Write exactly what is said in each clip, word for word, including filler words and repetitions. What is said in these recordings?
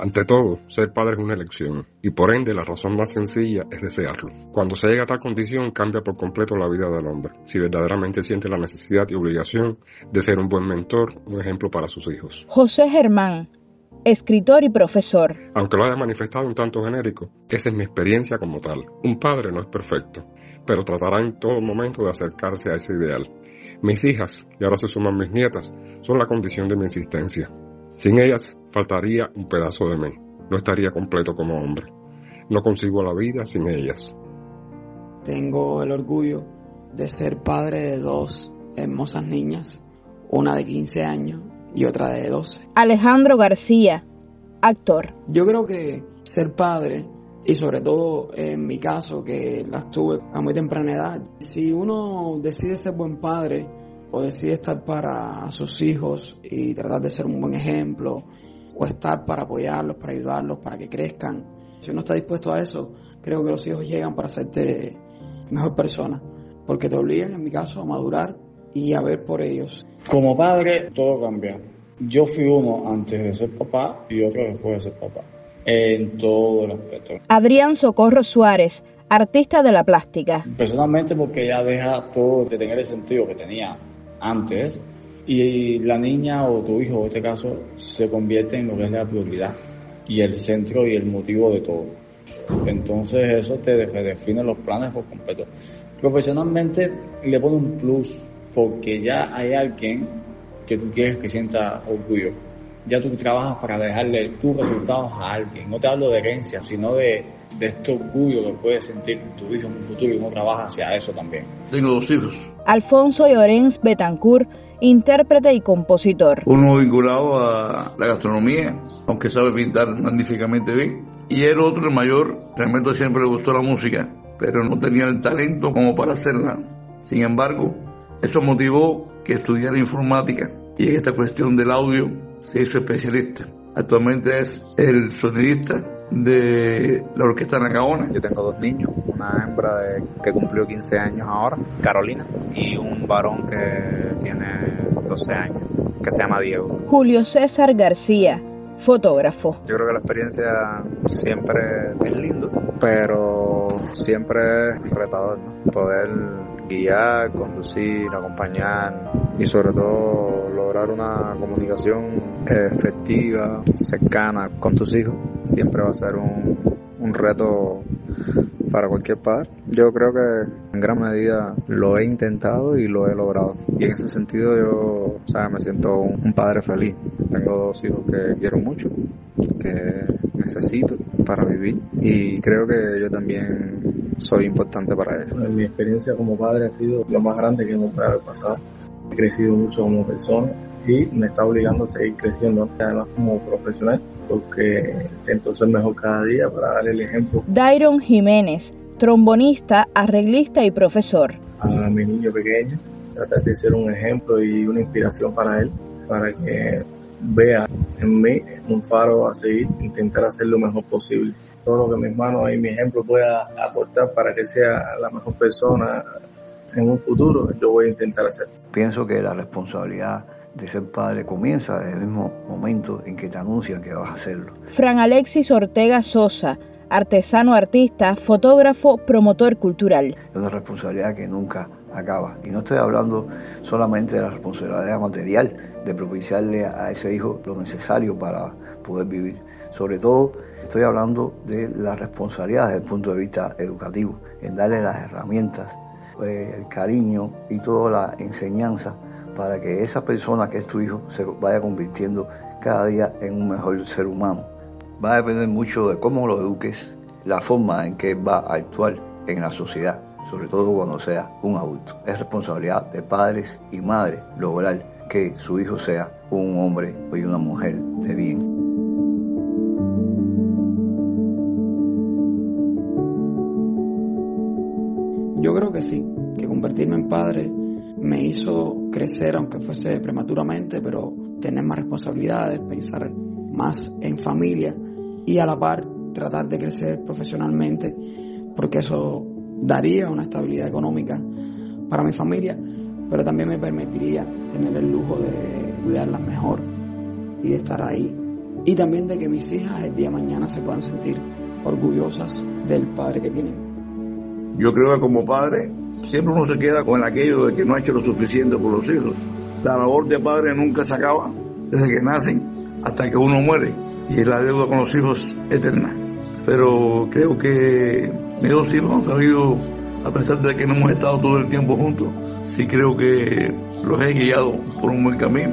Ante todo, ser padre es una elección, y por ende la razón más sencilla es desearlo. Cuando se llega a tal condición, cambia por completo la vida del hombre, si verdaderamente siente la necesidad y obligación de ser un buen mentor, un ejemplo para sus hijos. José Germán, escritor y profesor. Aunque lo haya manifestado un tanto genérico, esa es mi experiencia como tal. Un padre no es perfecto, pero tratará en todo momento de acercarse a ese ideal. Mis hijas, y ahora se suman mis nietas, son la condición de mi existencia. Sin ellas, faltaría un pedazo de mí. No estaría completo como hombre. No consigo la vida sin ellas. Tengo el orgullo de ser padre de dos hermosas niñas, una de quince años y otra de doce. Alejandro García, actor. Yo creo que ser padre, y sobre todo en mi caso, que las tuve a muy temprana edad, si uno decide ser buen padre o decide estar para sus hijos y tratar de ser un buen ejemplo, o estar para apoyarlos, para ayudarlos, para que crezcan, si uno está dispuesto a eso, creo que los hijos llegan para hacerte mejor persona, porque te obligan, en mi caso, a madurar y a ver por ellos. Como padre, todo cambia. Yo fui uno antes de ser papá y otro después de ser papá, en todo el aspecto. Adrián Socorro Suárez, artista de la plástica. Personalmente, porque ya deja todo de tener el sentido que tenía antes, y la niña o tu hijo, en este caso, se convierte en lo que es la prioridad y el centro y el motivo de todo. Entonces eso te define los planes por completo. Profesionalmente le pone un plus, porque ya hay alguien que tú quieres que sienta orgullo. Ya tú trabajas para dejarle tus resultados a alguien. No te hablo de herencia, sino de, de este orgullo que puede sentir tu hijo en un futuro, y uno trabaja hacia eso también. Tengo dos hijos. Alfonso Llorens Betancourt, intérprete y compositor. Uno vinculado a la gastronomía, aunque sabe pintar magníficamente bien. Y el otro, el mayor, realmente siempre le gustó la música, pero no tenía el talento como para hacerla. Sin embargo, eso motivó que estudiara informática, y en esta cuestión del audio se hizo especialista. Actualmente es el sonidista de la Orquesta Nacaona. Yo tengo dos niños, una hembra de, que cumplió quince años ahora, Carolina, y un varón que tiene doce años, que se llama Diego. Julio César García, fotógrafo. Yo creo que la experiencia siempre es lindo, pero siempre es retador, ¿no? Poder guiar, conducir, acompañar y sobre todo lograr una comunicación efectiva, cercana con tus hijos, siempre va a ser un, un reto para cualquier padre. Yo creo que en gran medida lo he intentado y lo he logrado. Y en ese sentido yo, o sea, me siento un, un padre feliz. Tengo dos hijos que quiero mucho, que necesito para vivir, y creo que yo también soy importante para ellos. Mi experiencia como padre ha sido lo más grande que me puede haber pasado. He crecido mucho como persona y me está obligando a seguir creciendo, además como profesional, porque intento ser mejor cada día para darle el ejemplo. Dairon Jiménez, trombonista, arreglista y profesor. A mi niño pequeño, tratar de ser un ejemplo y una inspiración para él, para que vea en mí un faro a seguir, intentar hacer lo mejor posible. Todo lo que mis manos y mi ejemplo pueda aportar para que sea la mejor persona en un futuro, yo voy a intentar hacerlo. Pienso que la responsabilidad de ser padre comienza desde el mismo momento en que te anuncian que vas a hacerlo. Fran Alexis Ortega Sosa, artesano artista, fotógrafo, promotor cultural. Es una responsabilidad que nunca acaba. Y no estoy hablando solamente de la responsabilidad material, de propiciarle a ese hijo lo necesario para poder vivir. Sobre todo, estoy hablando de la responsabilidad desde el punto de vista educativo, en darle las herramientas, el cariño y toda la enseñanza para que esa persona que es tu hijo se vaya convirtiendo cada día en un mejor ser humano. Va a depender mucho de cómo lo eduques, la forma en que va a actuar en la sociedad, sobre todo cuando sea un adulto. Es responsabilidad de padres y madres lograr que su hijo sea un hombre y una mujer de bien. Yo creo que sí, que convertirme en padre me hizo crecer, aunque fuese prematuramente, pero tener más responsabilidades, pensar más en familia y a la par tratar de crecer profesionalmente, porque eso daría una estabilidad económica para mi familia, pero también me permitiría tener el lujo de cuidarlas mejor y de estar ahí y también de que mis hijas el día de mañana se puedan sentir orgullosas del padre que tienen. Yo creo que como padre siempre uno se queda con aquello de que no ha hecho lo suficiente por los hijos. La labor de padre nunca se acaba desde que nacen hasta que uno muere, y la deuda con los hijos eterna. Pero creo que mis dos hijos han sabido, a pesar de que no hemos estado todo el tiempo juntos, sí creo que los he guiado por un buen camino,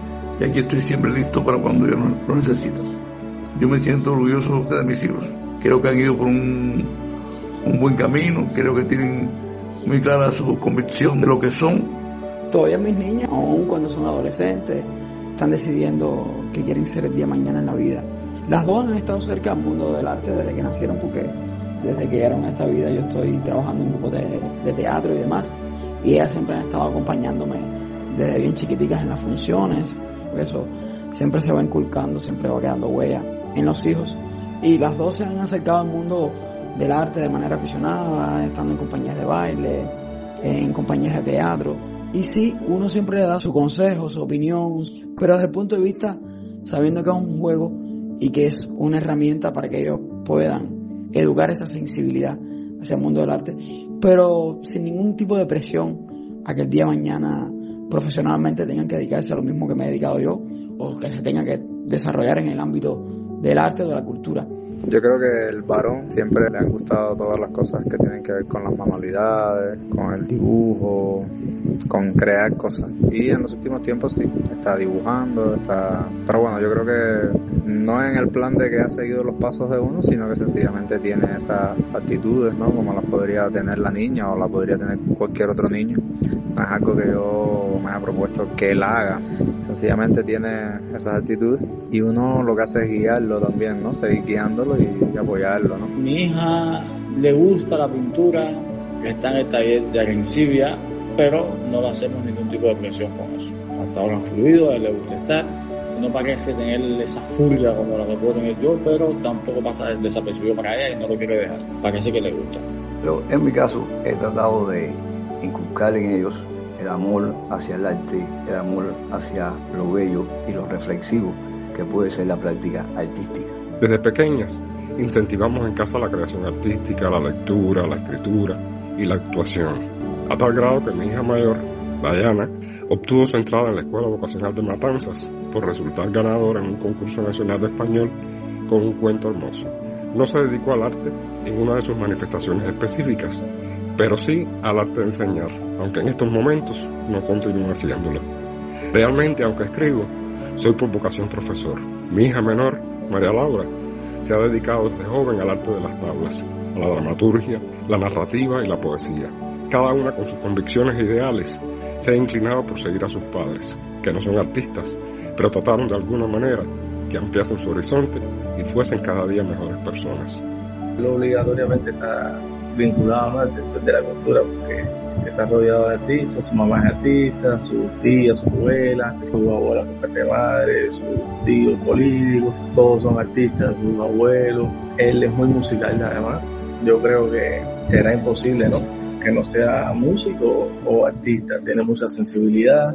y aquí estoy siempre listo para cuando yo lo necesito. Yo me siento orgulloso de mis hijos. Creo que han ido por un, un buen camino, creo que tienen muy clara su convicción de lo que son. Todavía mis niñas, aun cuando son adolescentes, están decidiendo qué quieren ser el día de mañana en la vida. Las dos han estado cerca del mundo del arte desde que nacieron, porque desde que llegaron a esta vida yo estoy trabajando en grupos de, de teatro y demás, y ellas siempre han estado acompañándome desde bien chiquiticas en las funciones. Por eso siempre se va inculcando, siempre va quedando huella en los hijos, y las dos se han acercado al mundo del arte de manera aficionada, estando en compañías de baile, en compañías de teatro. Y sí, uno siempre le da su consejo, su opinión, pero desde el punto de vista sabiendo que es un juego y que es una herramienta para que ellos puedan educar esa sensibilidad hacia el mundo del arte, pero sin ningún tipo de presión a que el día de mañana profesionalmente tengan que dedicarse a lo mismo que me he dedicado yo, o que se tengan que desarrollar en el ámbito del arte o de la cultura. Yo creo que el varón siempre le han gustado todas las cosas que tienen que ver con las manualidades, con el dibujo, con crear cosas. Y en los últimos tiempos sí, está dibujando, está... Pero bueno, yo creo que no en el plan de que ha seguido los pasos de uno, sino que sencillamente tiene esas actitudes, ¿no? Como las podría tener la niña o las podría tener cualquier otro niño. No es algo que yo me haya propuesto que él haga. Sencillamente tiene esas actitudes y uno lo que hace es guiarlo también, ¿no? Seguir guiándolo y, y apoyarlo, ¿no? Mi hija le gusta la pintura, está en el taller de Arencibia, pero no le hacemos ningún tipo de presión con eso. Hasta ahora ha fluido, a él le gusta estar. No parece tener esa furia como la que puedo tener yo, pero tampoco pasa desapercibido para ella y no lo quiere dejar. Parece que le gusta. Pero en mi caso he tratado de inculcar en ellos el amor hacia el arte, el amor hacia lo bello y lo reflexivo que puede ser la práctica artística. Desde pequeñas incentivamos en casa la creación artística, la lectura, la escritura y la actuación, a tal grado que mi hija mayor, Dayana, obtuvo su entrada en la Escuela Vocacional de Matanzas por resultar ganadora en un concurso nacional de español con un cuento hermoso. No se dedicó al arte en una de sus manifestaciones específicas, pero sí al arte de enseñar, aunque en estos momentos no continúa haciéndolo. Realmente, aunque escribo, soy por vocación profesor. Mi hija menor, María Laura, se ha dedicado desde joven al arte de las tablas, a la dramaturgia, la narrativa y la poesía. Cada una con sus convicciones e ideales se ha inclinado por seguir a sus padres, que no son artistas, pero trataron de alguna manera que ampliasen su horizonte y fuesen cada día mejores personas. Lo obligatoriamente está vinculado, ¿no?, al sector de la cultura, porque está rodeado de artistas, su mamá es artista, su tía, su abuela, su abuela por parte de madre, sus tíos políticos, todos son artistas, sus abuelos. Él es muy musical además. Yo creo que será imposible, ¿no?, que no sea músico o artista. Tiene mucha sensibilidad.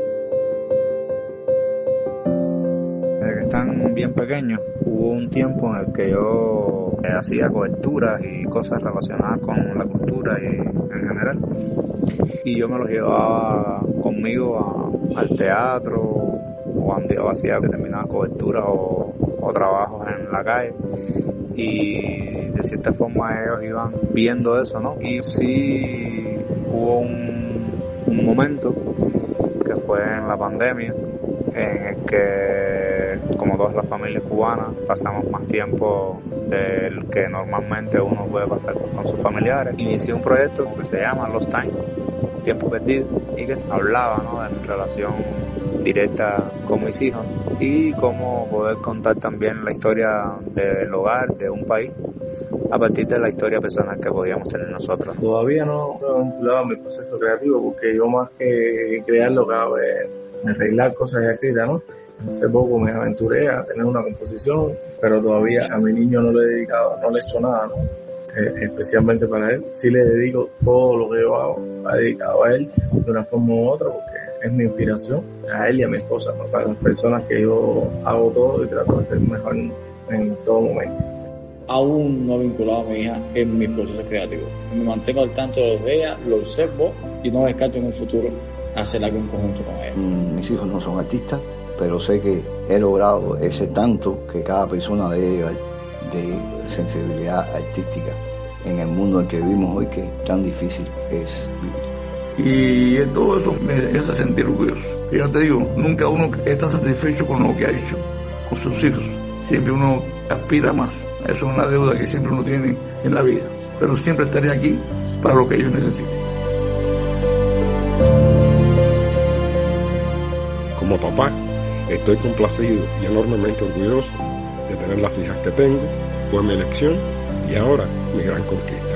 Desde que están bien pequeños, hubo un tiempo en el que yo hacía coberturas y cosas relacionadas con la cultura y en general, y yo me los llevaba conmigo a, al teatro, o cuando hacía determinadas coberturas o, o trabajos en la calle, y de cierta forma ellos iban viendo eso, ¿no? Y sí hubo un, un momento que fue en la pandemia, en el que, como todas las familias cubanas, pasamos más tiempo del que normalmente uno puede pasar con sus familiares. Inicié un proyecto que se llama Lost Time, Tiempo Perdido, y que hablaba, ¿no?, de mi relación directa con mis hijos y cómo poder contar también la historia del hogar, de un país, a partir de la historia personal que podíamos tener nosotros. Todavía no he vinculado mi proceso creativo, porque yo más que crear lo que hago es arreglar cosas ya escritas, ¿no? Hace poco me aventuré a tener una composición, pero todavía a mi niño no le he dedicado, no le he hecho nada, ¿no? Eh, especialmente para él. Sí le dedico todo lo que yo hago, ha dedicado a él de una forma u otra, porque es mi inspiración, a él y a mi esposa, ¿no? Para las personas que yo hago todo y trato de ser mejor en, en todo momento. Aún no he vinculado a mi hija en mis procesos creativos. Me mantengo al tanto de los de ella, lo observo y no descarto en un futuro hacer algo en conjunto con ella. Mm, mis hijos no son artistas, pero sé que he logrado ese tanto que cada persona debe llevar de sensibilidad artística en el mundo en que vivimos hoy, que tan difícil es vivir. Y todo eso me hace sentir orgulloso. Y yo te digo, nunca uno está satisfecho con lo que ha hecho con sus hijos. Siempre uno aspira más. Eso es una deuda que siempre uno tiene en la vida. Pero siempre estaré aquí para lo que ellos necesiten. Como papá, estoy complacido y enormemente orgulloso de tener las hijas que tengo. Fue mi elección y ahora mi gran conquista.